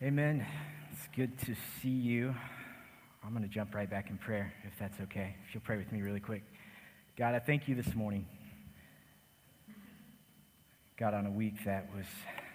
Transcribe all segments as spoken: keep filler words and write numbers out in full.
Amen. It's good to see you. I'm going to jump right back in prayer, if that's okay. If you'll pray with me really quick. God, I thank you this morning. God, on a week that was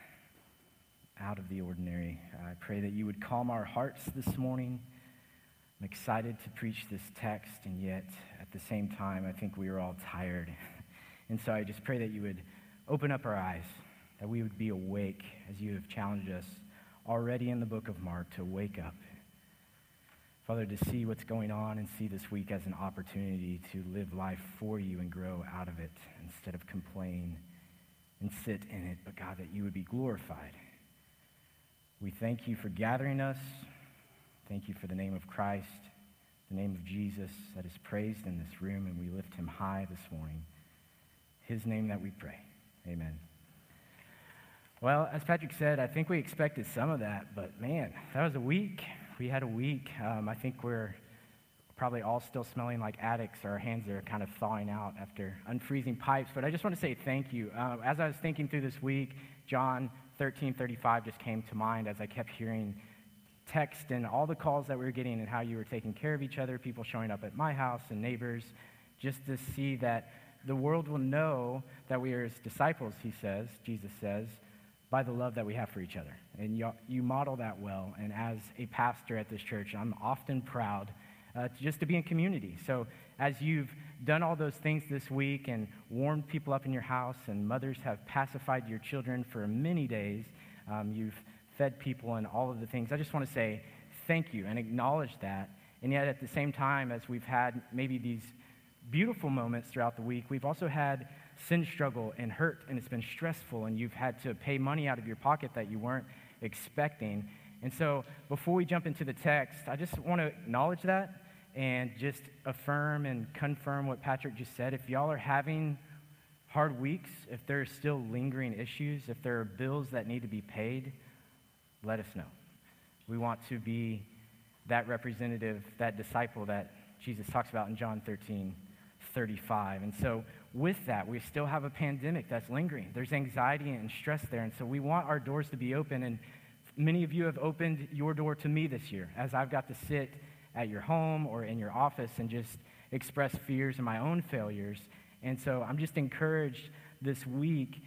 out of the ordinary, I pray that you would calm our hearts this morning. I'm excited to preach this text, and yet at the same time, I think we are all tired. And so I just pray that you would open up our eyes, that we would be awake as you have challenged us already in the book of Mark to wake up. Father, to see what's going on and see this week as an opportunity to live life for you and grow out of it instead of complain and sit in it, but God, that you would be glorified. We thank you for gathering us. Thank you for the name of Christ, the name of Jesus that is praised in this room, and we lift him high this morning. His name that we pray. Amen. Well, as Patrick said, I think we expected some of that, but man, that was a week. We had a week. Um, I think we're probably all still smelling like addicts. Our hands are kind of thawing out after unfreezing pipes, but I just want to say thank you. Uh, as I was thinking through this week, John thirteen thirty-five just came to mind as I kept hearing text and all the calls that we were getting and how you were taking care of each other, people showing up at my house and neighbors, just to see that the world will know that we are his disciples, he says, Jesus says, by the love that we have for each other. And you, you model that well. And as a pastor at this church, I'm often proud uh, just to be in community. So as you've done all those things this week and warmed people up in your house, and mothers have pacified your children for many days, um, you've fed people and all of the things, I just want to say thank you and acknowledge that. And yet at the same time, as we've had maybe these beautiful moments throughout the week, we've also had sin struggle and hurt, and it's been stressful, and you've had to pay money out of your pocket that you weren't expecting. And so before we jump into the text, I just want to acknowledge that and just affirm and confirm what Patrick just said. If y'all are having hard weeks, if there are still lingering issues, if there are bills that need to be paid, let us know. We want to be that representative, that disciple that Jesus talks about in John thirteen thirty-five. And so with that, we still have a pandemic that's lingering. There's anxiety and stress there, and so we want our doors to be open, and many of you have opened your door to me this year as I've got to sit at your home or in your office and just express fears and my own failures. And so I'm just encouraged this week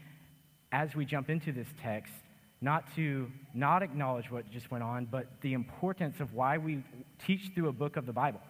as we jump into this text not to not acknowledge what just went on, but the importance of why we teach through a book of the Bible.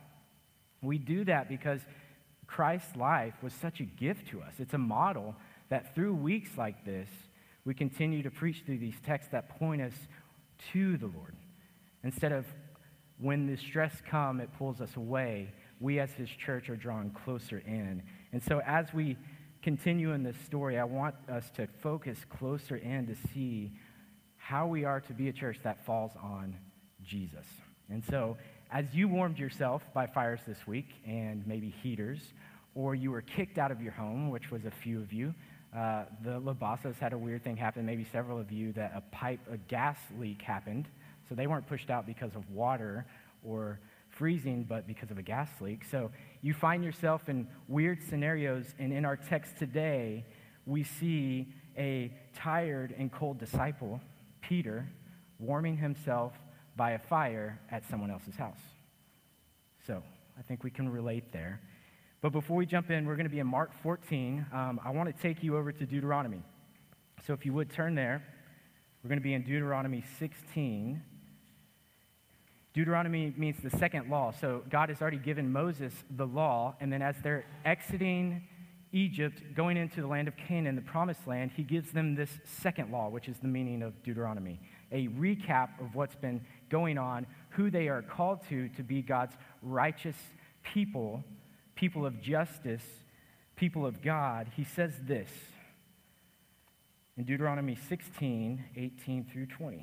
We do that because Christ's life was such a gift to us. It's a model that through weeks like this, we continue to preach through these texts that point us to the Lord. Instead of when the stress comes, it pulls us away, we as his church are drawn closer in. And so as we continue in this story, I want us to focus closer in to see how we are to be a church that falls on Jesus. And so as you warmed yourself by fires this week and maybe heaters, or you were kicked out of your home, which was a few of you, uh, the Labasas had a weird thing happen, maybe several of you, that a pipe, a gas leak happened. So they weren't pushed out because of water or freezing, but because of a gas leak. So you find yourself in weird scenarios, and in our text today, we see a tired and cold disciple, Peter, warming himself by a fire at someone else's house. So I think we can relate there. But before we jump in, we're going to be in Mark fourteen. Um, I want to take you over to Deuteronomy. So if you would turn there, we're going to be in Deuteronomy sixteen. Deuteronomy means the second law. So God has already given Moses the law, and then as they're exiting Egypt, going into the land of Canaan, the promised land, he gives them this second law, which is the meaning of Deuteronomy, a recap of what's been going on, who they are called to, to be God's righteous people, people of justice, people of God. He says this in Deuteronomy sixteen, eighteen through twenty.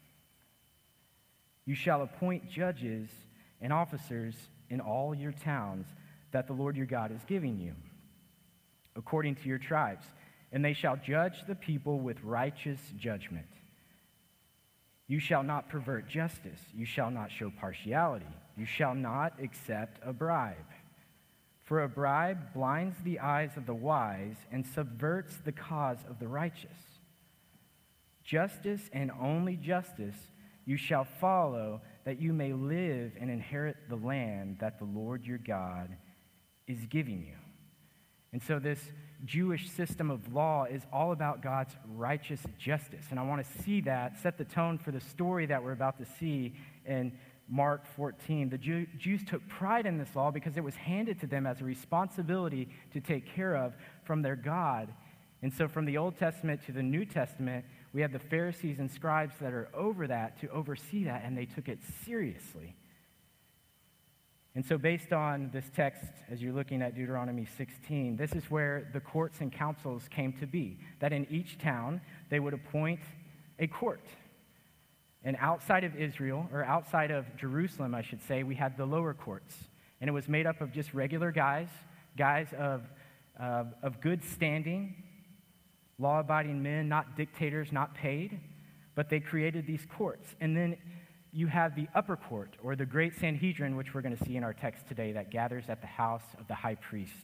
You shall appoint judges and officers in all your towns that the Lord your God is giving you, according to your tribes, and they shall judge the people with righteous judgment. You shall not pervert justice. You shall not show partiality. You shall not accept a bribe. For a bribe blinds the eyes of the wise and subverts the cause of the righteous. Justice and only justice you shall follow, that you may live and inherit the land that the Lord your God is giving you. And so this Jewish system of law is all about God's righteous justice. And I want to see that, set the tone for the story that we're about to see in Mark fourteen. The Jew, Jews took pride in this law because it was handed to them as a responsibility to take care of from their God. And so from the Old Testament to the New Testament, we have the Pharisees and scribes that are over that to oversee that, and they took it seriously. And so based on this text, as you're looking at Deuteronomy sixteen, this is where the courts and councils came to be, that in each town they would appoint a court. And outside of Israel, or outside of Jerusalem, I should say, we had the lower courts. And it was made up of just regular guys, guys of, uh, of good standing, law-abiding men, not dictators, not paid, but they created these courts. And then you have the upper court, or the great Sanhedrin, which we're going to see in our text today, that gathers at the house of the high priest.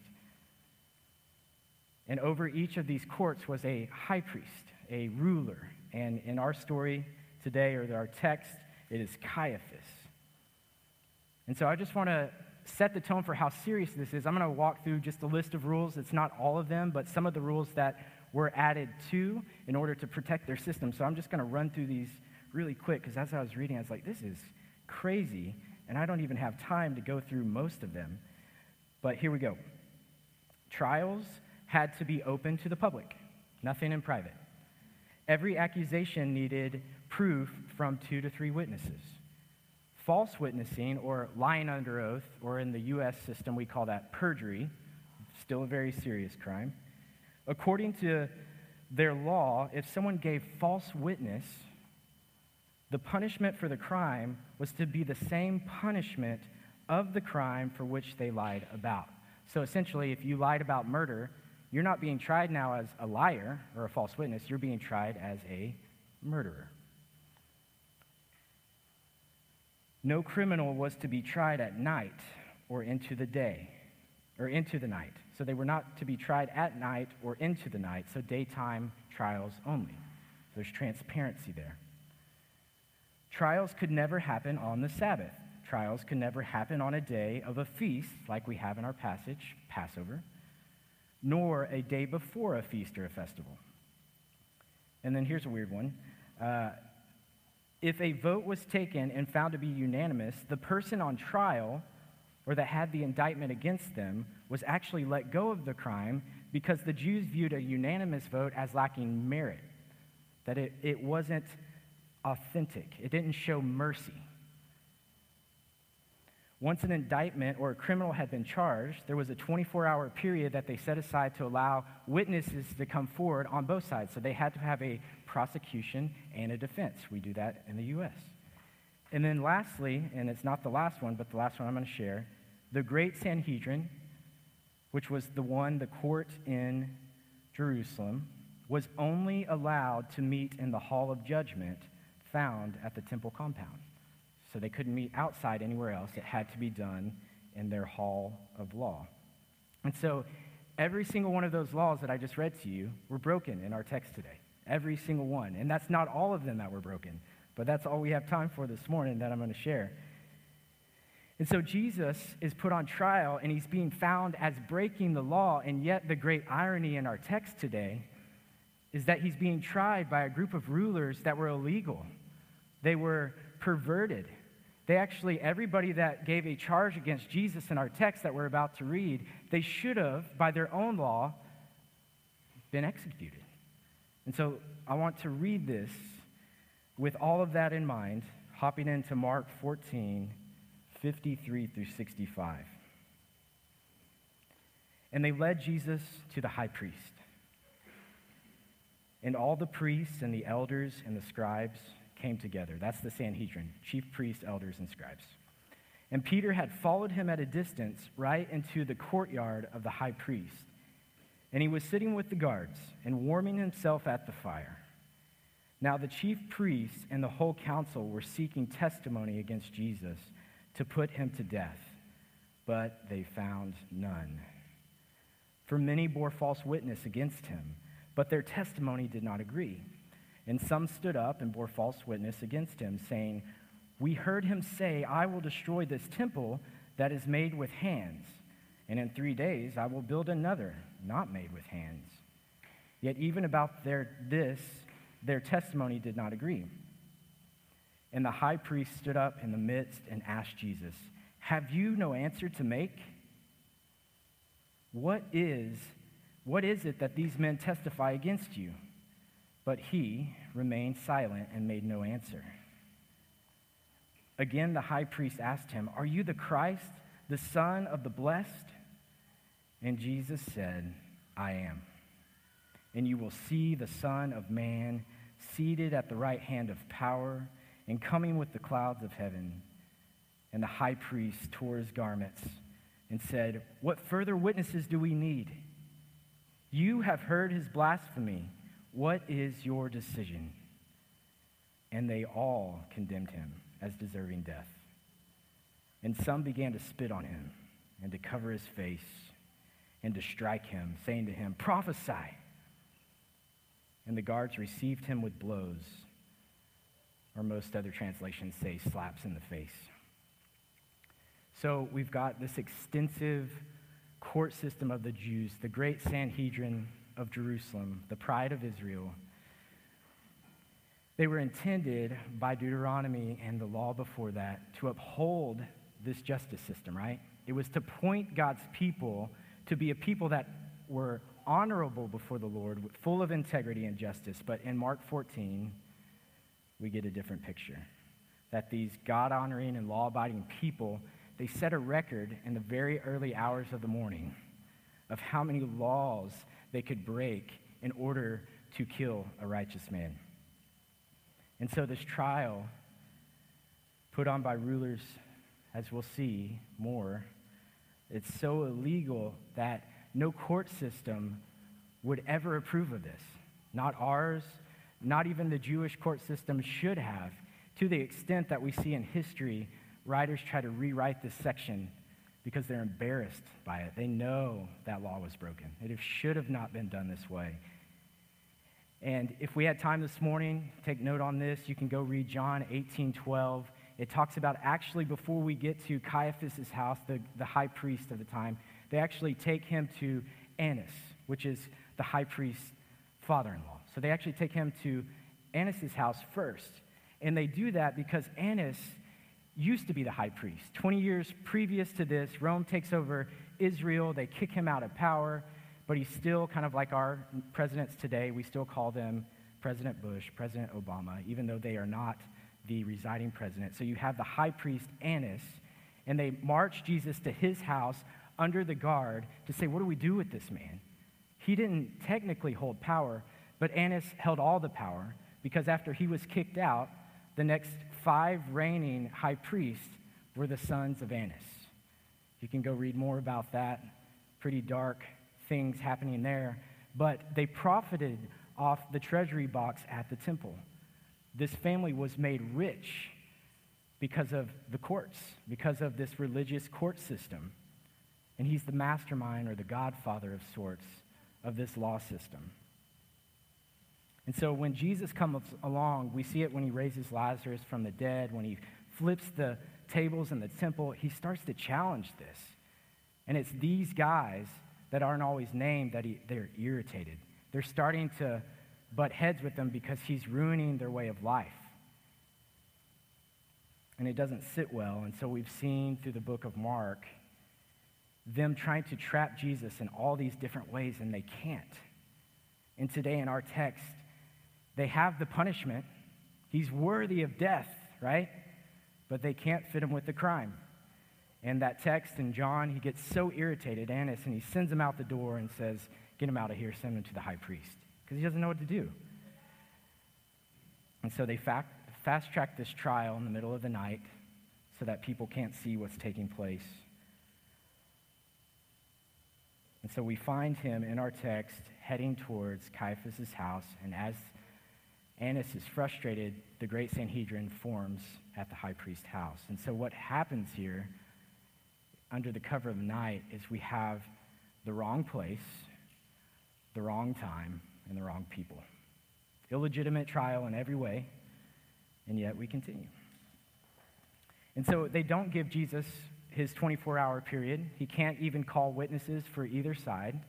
And over each of these courts was a high priest, a ruler. And in our story today, or our text, it is Caiaphas. And so I just want to set the tone for how serious this is. I'm going to walk through just a list of rules. It's not all of them, but some of the rules that were added to in order to protect their system. So I'm just going to run through these really quick, because as I was reading, I was like, this is crazy, and I don't even have time to go through most of them. But here we go. Trials had to be open to the public, nothing in private. Every accusation needed proof from two to three witnesses. False witnessing, or lying under oath, or in the U S system we call that perjury, still a very serious crime. According to their law, if someone gave false witness, the punishment for the crime was to be the same punishment of the crime for which they lied about. So essentially, if you lied about murder, you're not being tried now as a liar or a false witness. You're being tried as a murderer. No criminal was to be tried at night or into the day, or into the night. So they were not to be tried at night or into the night, so daytime trials only. So there's transparency there. Trials could never happen on the Sabbath. Trials could never happen on a day of a feast, like we have in our passage, Passover, nor a day before a feast or a festival. And then here's a weird one. Uh, if a vote was taken and found to be unanimous, the person on trial, or that had the indictment against them, was actually let go of the crime because the Jews viewed a unanimous vote as lacking merit, that it, it wasn't authentic. It didn't show mercy. Once an indictment or a criminal had been charged, there was a twenty-four hour period that they set aside to allow witnesses to come forward on both sides. So they had to have a prosecution and a defense. We do that in the U S. And then lastly, and it's not the last one, but the last one I'm going to share, the Great Sanhedrin, which was the one, the court in Jerusalem, was only allowed to meet in the hall of judgment found at the temple compound. So they couldn't meet outside anywhere else. It had to be done in their hall of law. And so every single one of those laws that I just read to you were broken in our text today. Every single one. And that's not all of them that were broken, but that's all we have time for this morning that I'm going to share. And so Jesus is put on trial, and he's being found as breaking the law, and yet the great irony in our text today is that he's being tried by a group of rulers that were illegal. They were perverted. They actually, everybody that gave a charge against Jesus in our text that we're about to read, they should have, by their own law, been executed. And so I want to read this with all of that in mind, hopping into Mark fourteen, fifty-three through sixty-five. And they led Jesus to the high priest. And all the priests and the elders and the scribes came together. That's the Sanhedrin, chief priests, elders, and scribes. And Peter had followed him at a distance right into the courtyard of the high priest. And he was sitting with the guards and warming himself at the fire. Now the chief priests and the whole council were seeking testimony against Jesus to put him to death, but they found none. For many bore false witness against him, but their testimony did not agree. And some stood up and bore false witness against him, saying, "We heard him say, 'I will destroy this temple that is made with hands, and in three days I will build another, not made with hands.' Yet even about their, this, their testimony did not agree." And the high priest stood up in the midst and asked Jesus, "Have you no answer to make? What is, what is it that these men testify against you?" But he remained silent and made no answer. Again, the high priest asked him, "Are you the Christ, the Son of the Blessed?" And Jesus said, "I am. And you will see the Son of Man seated at the right hand of power and coming with the clouds of heaven." And the high priest tore his garments and said, "What further witnesses do we need? You have heard his blasphemy. What is your decision?" And they all condemned him as deserving death. And some began to spit on him and to cover his face and to strike him, saying to him, "Prophesy." And the guards received him with blows, or most other translations say slaps in the face. So we've got this extensive court system of the Jews, the great Sanhedrin of Jerusalem, the pride of Israel. They were intended by Deuteronomy and the law before that to uphold this justice system, right? It was to point God's people to be a people that were honorable before the Lord, full of integrity and justice. But in Mark fourteen, we get a different picture. That these God-honoring and law-abiding people, they set a record in the very early hours of the morning of how many laws they could break in order to kill a righteous man. And so this trial, put on by rulers, as we'll see more, it's so illegal that no court system would ever approve of this. Not ours, not even the Jewish court system should have, to the extent that we see in history, writers try to rewrite this section because they're embarrassed by it. They know that law was broken. It should have not been done this way. And if we had time this morning, take note on this. You can go read John eighteen twelve. It talks about actually before we get to Caiaphas' house, the, the high priest of the time, they actually take him to Annas, which is the high priest's father-in-law. So they actually take him to Annas' house first. And they do that because Annas used to be the high priest. twenty years previous to this, Rome takes over Israel. They kick him out of power. But he's still kind of like our presidents today. We still call them President Bush, President Obama, even though they are not the residing president. So you have the high priest, Annas, and they march Jesus to his house under the guard to say, what do we do with this man? He didn't technically hold power, but Annas held all the power because after he was kicked out, the next five reigning high priests were the sons of Annas. You can go read more about that. Pretty dark things happening there, but they profited off the treasury box at the temple. This family was made rich because of the courts, because of this religious court system. And he's the mastermind or the godfather of sorts of this law system. And so when Jesus comes along, we see it when he raises Lazarus from the dead, when he flips the tables in the temple, he starts to challenge this. And it's these guys that aren't always named, that he, they're irritated. They're starting to butt heads with them because he's ruining their way of life. And it doesn't sit well. And so we've seen through the book of Mark them trying to trap Jesus in all these different ways, and they can't. And today in our text, they have the punishment. He's worthy of death, right? But they can't fit him with the crime. And that text in John, he gets so irritated, Annas, and he sends him out the door and says, get him out of here, send him to the high priest, because he doesn't know what to do. And so they fact, fast-track this trial in the middle of the night so that people can't see what's taking place. And so we find him in our text heading towards Caiaphas' house, and as Annas is frustrated, the great Sanhedrin forms at the high priest's house. And so what happens here under the cover of night is we have the wrong place, the wrong time, and the wrong people. illegitimate trial in every way, and yet we continue. And so they don't give Jesus his twenty-four hour period. He can't even call witnesses for either side.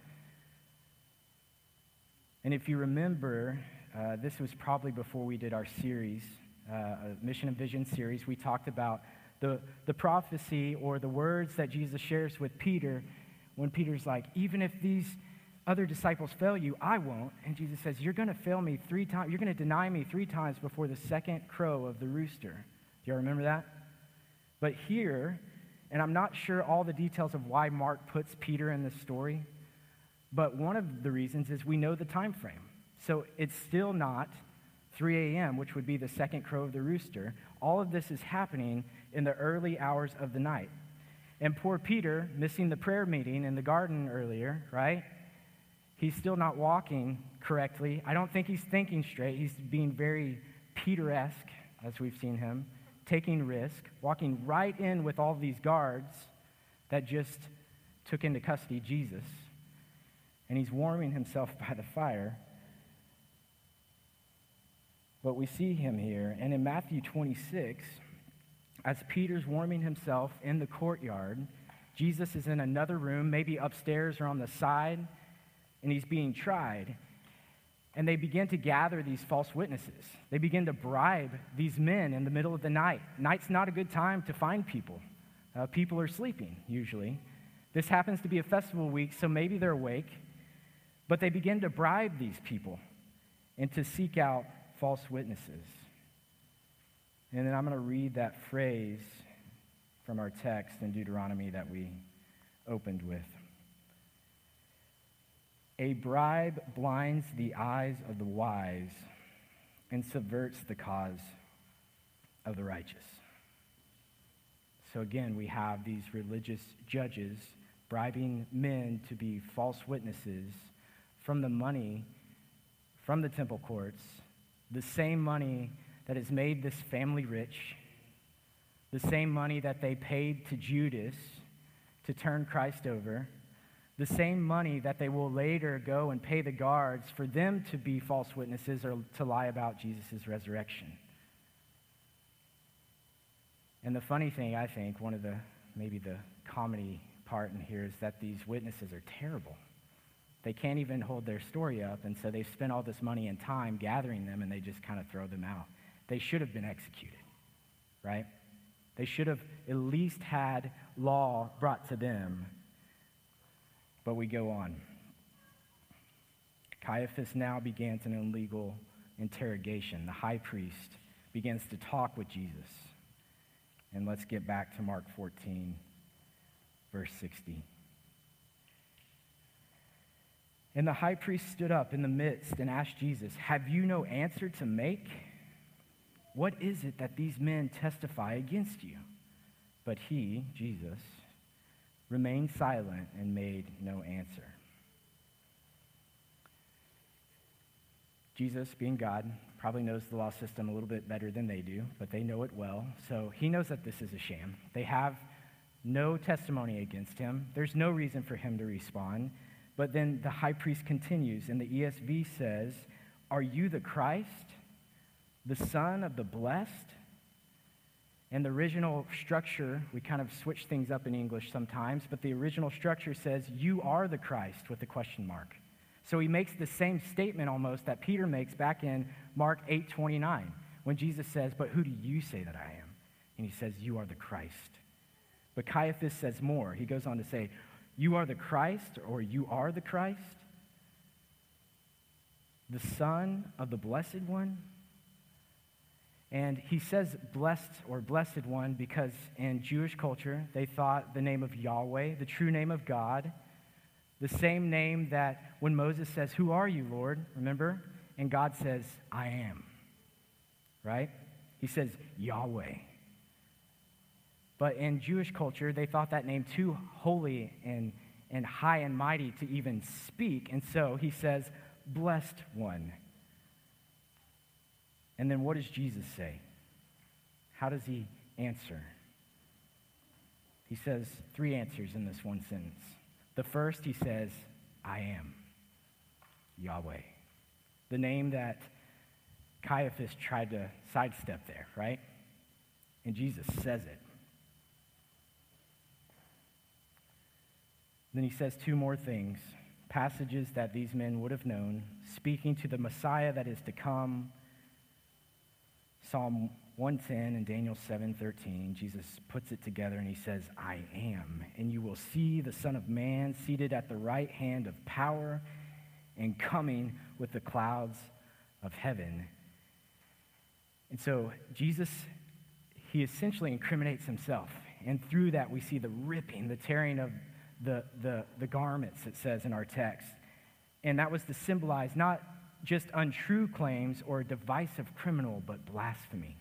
And if you remember, uh, this was probably before we did our series, uh, a Mission and Vision series. We talked about the, the prophecy or the words that Jesus shares with Peter when Peter's like, even if these other disciples fail you, I won't. And Jesus says, you're going to fail me three times. You're going to deny me three times before the second crow of the rooster. Do y'all remember that? But here, and I'm not sure all the details of why Mark puts Peter in this story, but one of the reasons is we know the time frame. So it's still not three a.m., which would be the second crow of the rooster. All of this is happening in the early hours of the night. And poor Peter, missing the prayer meeting in the garden earlier, right? He's still not walking correctly. I don't think he's thinking straight. He's being very Peter-esque, as we've seen him, taking risk, walking right in with all these guards that just took into custody Jesus. And he's warming himself by the fire. But we see him here. And in Matthew twenty-six, as Peter's warming himself in the courtyard, Jesus is in another room, maybe upstairs or on the side, and he's being tried. And they begin to gather these false witnesses. They begin to bribe these men in the middle of the night. Night's not a good time to find people. Uh, people are sleeping, usually. This happens to be a festival week, so maybe they're awake. But they begin to bribe these people and to seek out false witnesses. And then I'm going to read that phrase from our text in Deuteronomy that we opened with. A bribe blinds the eyes of the wise and subverts the cause of the righteous. So again, we have these religious judges bribing men to be false witnesses from the money from the temple courts, the same money that has made this family rich, the same money that they paid to Judas to turn Christ over, the same money that they will later go and pay the guards for them to be false witnesses or to lie about Jesus' resurrection. And the funny thing, I think, one of the, maybe the comedy part in here is that these witnesses are terrible. They can't even hold their story up, and so they've spent all this money and time gathering them, and they just kind of throw them out. They should have been executed, right? They should have at least had law brought to them. But we go on. Caiaphas now begins an illegal interrogation. The high priest begins to talk with Jesus. And let's get back to Mark fourteen, verse sixty. And the high priest stood up in the midst and asked Jesus, "Have you no answer to make? What is it that these men testify against you?" But he, Jesus, remained silent and made no answer. Jesus, being God, probably knows the law system a little bit better than they do, but they know it well. So he knows that this is a sham. They have no testimony against him. There's no reason for him to respond. But then the high priest continues, and the E S V says, "Are you the Christ, the Son of the Blessed?" And the original structure, we kind of switch things up in English sometimes, but the original structure says, "You are the Christ," with a question mark. So he makes the same statement almost that Peter makes back in Mark eight twenty-nine, when Jesus says, "But who do you say that I am?" And he says, "You are the Christ." But Caiaphas says more. He goes on to say, "You are the Christ," or "You are the Christ, the Son of the Blessed One." And he says blessed or blessed one because in Jewish culture, they thought the name of Yahweh, the true name of God, the same name that when Moses says, "Who are you, Lord?" Remember? And God says, "I am." Right? He says Yahweh. But in Jewish culture, they thought that name too holy and, and high and mighty to even speak. And so he says, "Blessed one." And then what does Jesus say? How does he answer? He says three answers in this one sentence. The first, he says, "I am Yahweh." The name that Caiaphas tried to sidestep there, right? And Jesus says it. Then he says two more things, passages that these men would have known, speaking to the Messiah that is to come. Psalm one ten and Daniel seven thirteen, Jesus puts it together and he says, I am, and you will see the Son of Man seated at the right hand of power and coming with the clouds of heaven. And so Jesus, he essentially incriminates himself. And through that we see the ripping, the tearing of the, the, the garments, it says in our text. And that was to symbolize not just untrue claims or a divisive criminal, but blasphemy.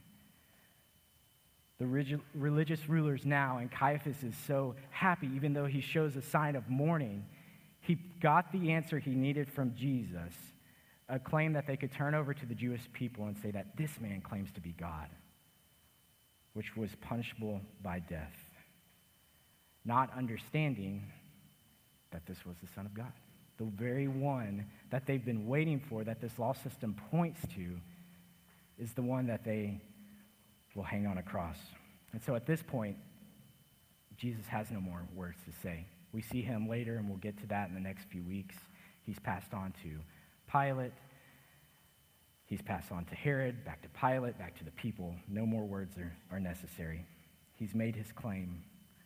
The relig- religious rulers now, and Caiaphas is so happy, even though he shows a sign of mourning, he got the answer he needed from Jesus, a claim that they could turn over to the Jewish people and say that this man claims to be God, which was punishable by death, not understanding that this was the Son of God. The very one that they've been waiting for, that this law system points to, is the one that they will hang on a cross. And so at this point, Jesus has no more words to say. We see him later, and we'll get to that in the next few weeks. He's passed on to Pilate. He's passed on to Herod, back to Pilate, back to the people. No more words are, are necessary. He's made his claim.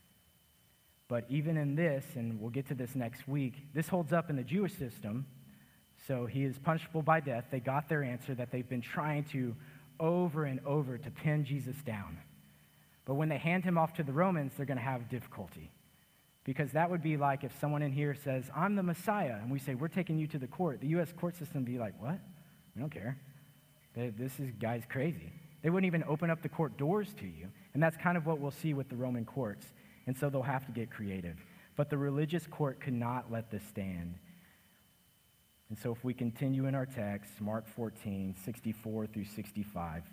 But even in this, and we'll get to this next week, this holds up in the Jewish system. So he is punishable by death. They got their answer that they've been trying to over and over to pin Jesus down. But when they hand him off to the Romans, they're going to have difficulty. Because that would be like if someone in here says, I'm the Messiah, and we say, we're taking you to the court. The U S court system would be like, what? We don't care. They, this is, guy's crazy. They wouldn't even open up the court doors to you. And that's kind of what we'll see with the Roman courts. And so they'll have to get creative. But the religious court could not let this stand. And so if we continue in our text, Mark fourteen, sixty-four through sixty-five.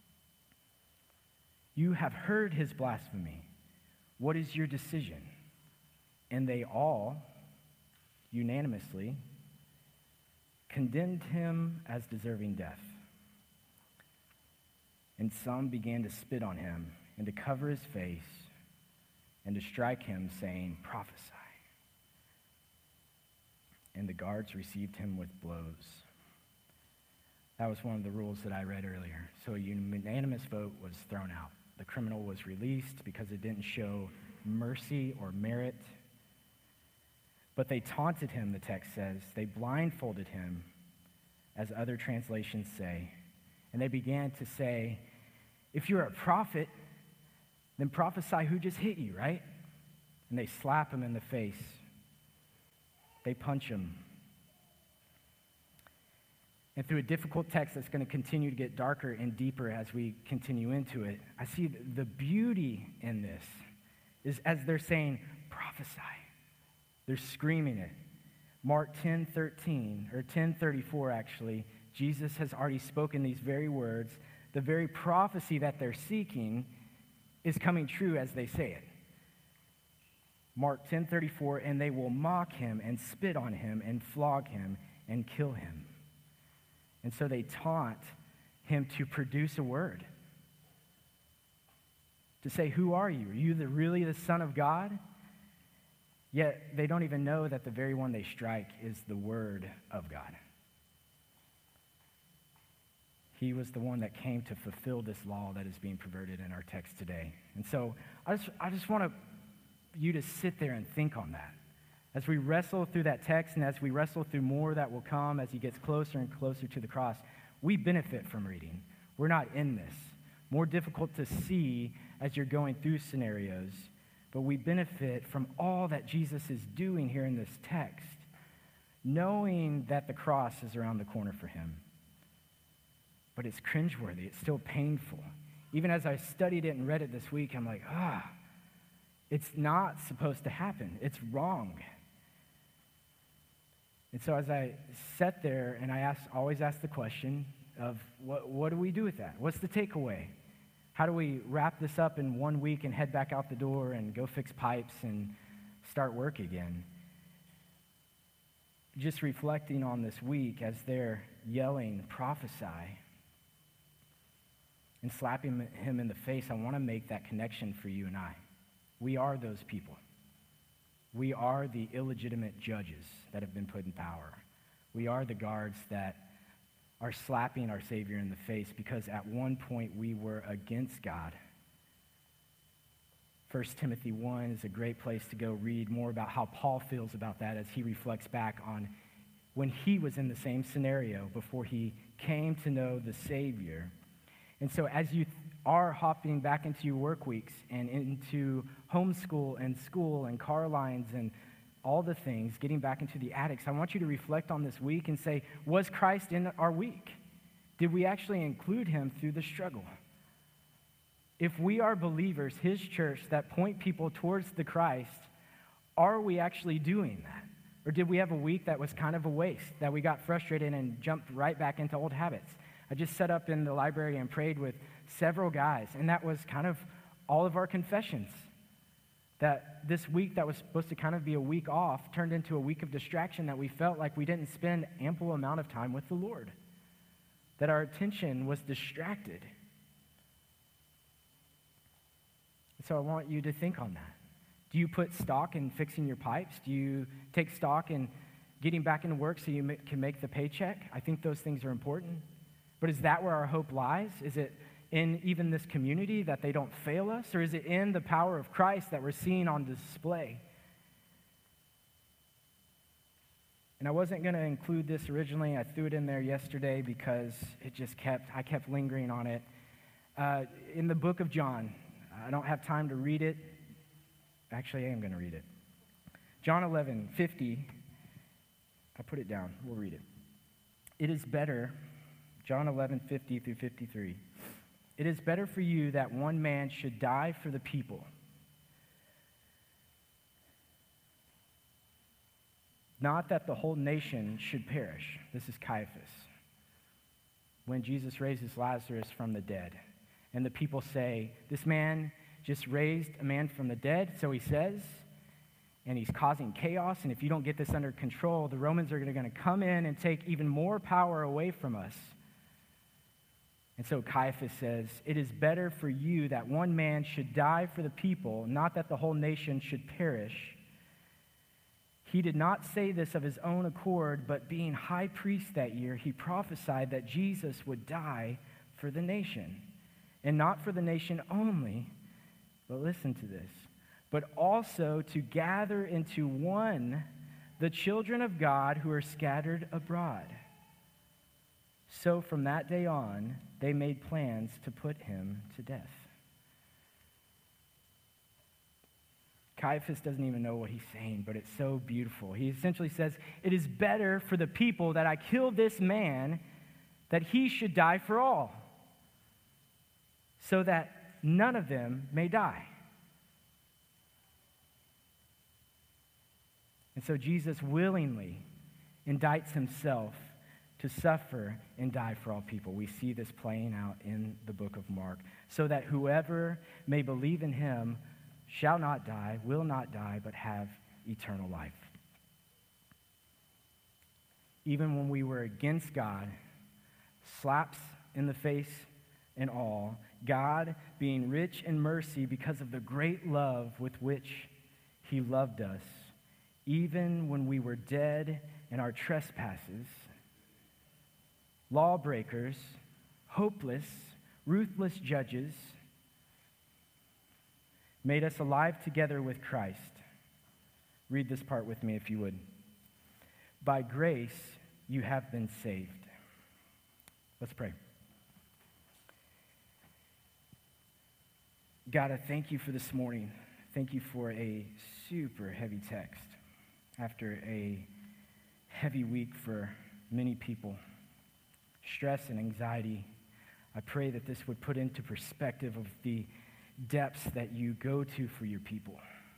You have heard his blasphemy. What is your decision? And they all, unanimously, condemned him as deserving death. And some began to spit on him and to cover his face and to strike him, saying, prophesy. And the guards received him with blows. That was one of the rules that I read earlier. So a unanimous vote was thrown out. The criminal was released because it didn't show mercy or merit. But they taunted him, the text says. They blindfolded him, as other translations say. And they began to say, if you're a prophet, then prophesy who just hit you, right? And they slap him in the face. They punch him. And through a difficult text that's going to continue to get darker and deeper as we continue into it, I see the beauty in this is as they're saying, prophesy. They're screaming it. Mark ten thirteen, or ten thirty-four actually, Jesus has already spoken these very words. The very prophecy that they're seeking is coming true as they say it. Mark ten thirty-four, and they will mock him and spit on him and flog him and kill him. And so they taunt him to produce a word. To say, who are you? Are you the, really the Son of God? Yet they don't even know that the very one they strike is the Word of God. He was the one that came to fulfill this law that is being perverted in our text today. And so I just, I just want to, you to sit there and think on that. As we wrestle through that text and as we wrestle through more that will come as he gets closer and closer to the cross, we benefit from reading. We're not in this. More difficult to see as you're going through scenarios, but we benefit from all that Jesus is doing here in this text, knowing that the cross is around the corner for him. But it's cringeworthy. It's still painful. Even as I studied it and read it this week, I'm like, ah, it's not supposed to happen. It's wrong. And so as I sat there and I asked, always ask the question of what, what do we do with that? What's the takeaway? How do we wrap this up in one week and head back out the door and go fix pipes and start work again? Just reflecting on this week as they're yelling, prophesy, and slapping him in the face, I want to make that connection for you and I. We are those people. We are the illegitimate judges that have been put in power. We are the guards that are slapping our Savior in the face because at one point we were against God. First Timothy one is a great place to go read more about how Paul feels about that as he reflects back on when he was in the same scenario before he came to know the Savior. And so as you are hopping back into your work weeks and into homeschool and school and car lines and all the things, getting back into the attics, I want you to reflect on this week and say, was Christ in our week? Did we actually include him through the struggle? If we are believers, his church, that point people towards the Christ, are we actually doing that? Or did we have a week that was kind of a waste, that we got frustrated and jumped right back into old habits? I just sat up in the library and prayed with several guys, and that was kind of all of our confessions. That this week that was supposed to kind of be a week off turned into a week of distraction, that we felt like we didn't spend ample amount of time with the Lord. That our attention was distracted. So I want you to think on that. Do you put stock in fixing your pipes? Do you take stock in getting back into work so you can make the paycheck? I think those things are important. But is that where our hope lies? Is it in even this community that they don't fail us? Or is it in the power of Christ that we're seeing on display? And I wasn't going to include this originally. I threw it in there yesterday because it just kept, I kept lingering on it. Uh, in the book of John, I don't have time to read it. Actually, I am going to read it. John eleven fifty. I put it down. We'll read it. It is better, John eleven fifty through fifty-three. It is better for you that one man should die for the people, not that the whole nation should perish. This is Caiaphas. When Jesus raises Lazarus from the dead. And the people say, this man just raised a man from the dead, so he says, and he's causing chaos, and if you don't get this under control, the Romans are going to come in and take even more power away from us. And so Caiaphas says, it is better for you that one man should die for the people, not that the whole nation should perish. He did not say this of his own accord, but being high priest that year, he prophesied that Jesus would die for the nation. And not for the nation only, but listen to this, but also to gather into one the children of God who are scattered abroad. So from that day on, they made plans to put him to death. Caiaphas doesn't even know what he's saying, but it's so beautiful. He essentially says, it is better for the people that I kill this man, that he should die for all, so that none of them may die. And so Jesus willingly indicts himself to suffer and die for all people. We see this playing out in the book of Mark, so that whoever may believe in him shall not die, will not die, but have eternal life. Even when we were against God, slaps in the face and all, God, being rich in mercy because of the great love with which he loved us, even when we were dead in our trespasses, lawbreakers, hopeless, ruthless judges, made us alive together with Christ. Read this part with me if you would. By grace you have been saved. Let's pray. God, I thank you for this morning. Thank you for a super heavy text after a heavy week for many people. Stress and anxiety. I pray that this would put into perspective of the depths that you go to for your people.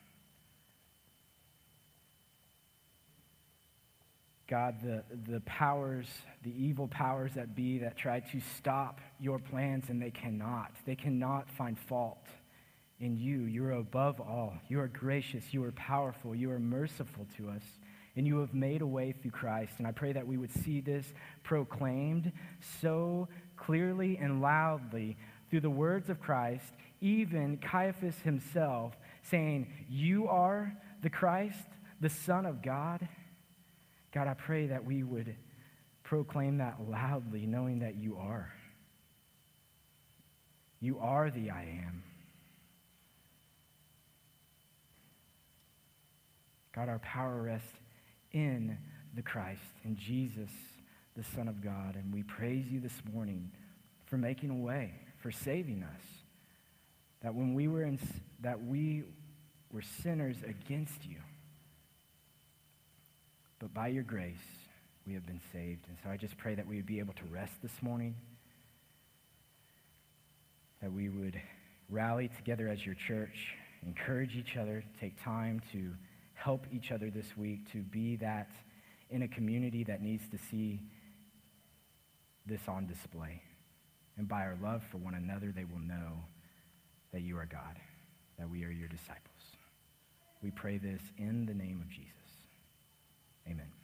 God, the, the powers, the evil powers that be that try to stop your plans, and they cannot. They cannot find fault in you. You are above all. You are gracious. You are powerful. You are merciful to us. And you have made a way through Christ. And I pray that we would see this proclaimed so clearly and loudly through the words of Christ, even Caiaphas himself, saying, "You are the Christ, the Son of God." God, I pray that we would proclaim that loudly, knowing that you are. You are the I am. God, our power rests in the Christ, in Jesus, the Son of God. And we praise you this morning for making a way, for saving us. That when we were in, that we were sinners against you, but by your grace, we have been saved. And so I just pray that we would be able to rest this morning, that we would rally together as your church, encourage each other, take time to help each other this week, to be that in a community that needs to see this on display. And by our love for one another, they will know that you are God, that we are your disciples. We pray this in the name of Jesus. Amen.